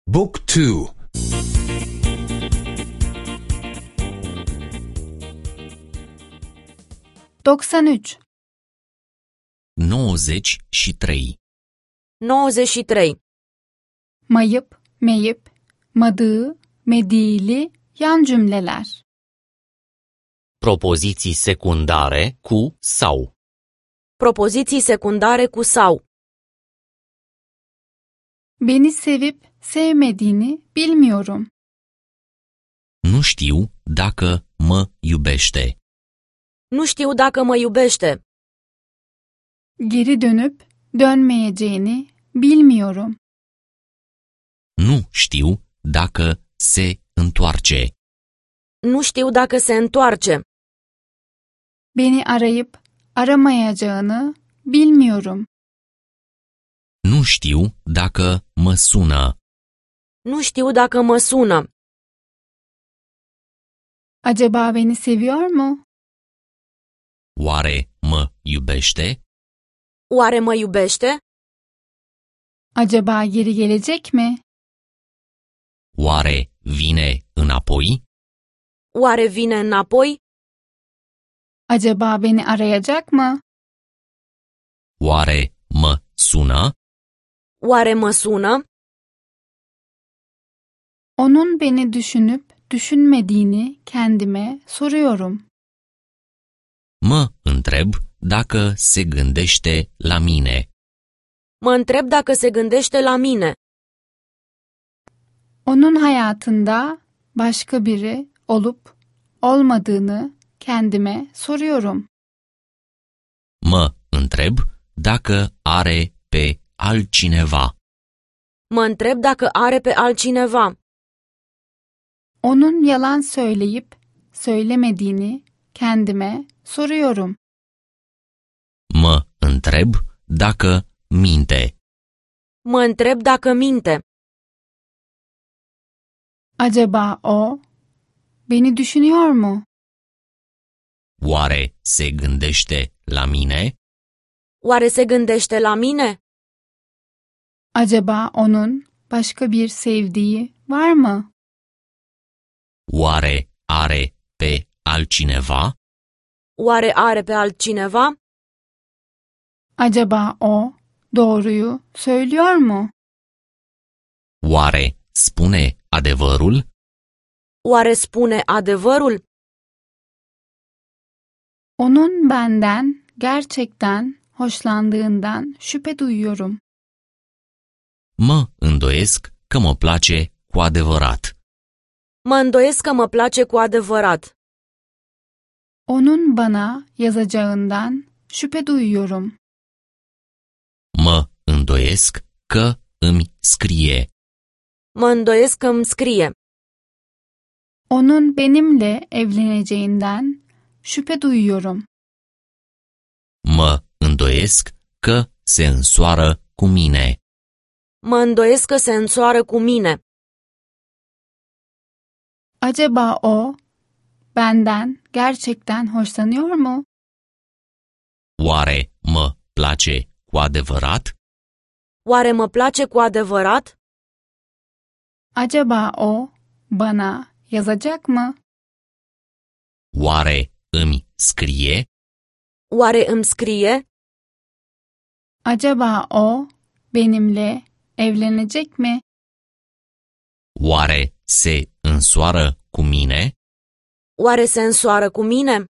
Book 2. 93. 93. 93. Mayıp, meyip, madığı, mediili yan cümleler. Propoziții secundare cu sau. Propoziții secundare cu sau. Beni sevip sevmediğini bilmiyorum. Nu știu dacă mă iubește. Nu știu dacă mă iubește. Geri dönüp dönmeyeceğini bilmiyorum. Nu știu dacă se întoarce. Nu știu dacă se întoarce. Beni arayıp aramayacağını bilmiyorum. Nu știu dacă mă sună. Nu știu dacă mă sună. Acaba beni seviyor mu? Oare mă iubește? Oare mă iubește? Acaba geri gelecek mi? Oare vine înapoi? Oare vine înapoi? Acaba beni arayacak mı? Oare mă sună? Oare mă sună? Onun beni düşünüp düşünmediğini kendime soruyorum. Mă întreb dacă se gândește la mine. Mă întreb dacă se gândește la mine. Onun hayatında başka biri olup olmadığını kendime soruyorum. Mă întreb dacă are pe altcineva. Mă întreb dacă are pe altcineva. Onun yalan söyleyip söylemediğini kendime soruyorum. Mă întreb dacă minte. Mă întreb dacă minte. Acaba o beni düşünüyor mu? Oare se gândește la mine? Oare se gândește la mine? Acaba onun başka bir sevdiği var mı? Oare are pe altcineva? Oare are pe altcineva? Acaba o doğruyu söylüyor mu? Oare spune adevărul? Oare spune adevărul? Onun benden gerçekten hoşlandığından şüphe duyuyorum. Mă îndoiesc că mă place cu adevărat. Mă îndoiesc că mă place cu adevărat. Onun bana yazacağından şüphe duyuyorum. Mă îndoiesc că îmi scrie. Mă îndoiesc că îmi scrie. Onun benimle evleneceğinden şüphe duyuyorum. Mă îndoiesc că se însoară cu mine. Mă îndoiesc că se însoară cu mine. Acaba o benden gerçekten hoşlanıyor mu? Oare mă place cu adevărat? Oare mă place cu adevărat? Acaba o bana yazacak mı? Oare îmi scrie? Oare îmi scrie? Acaba o benimle evlenecek mi? Oare se însoară cu mine? Oare se însoară cu mine?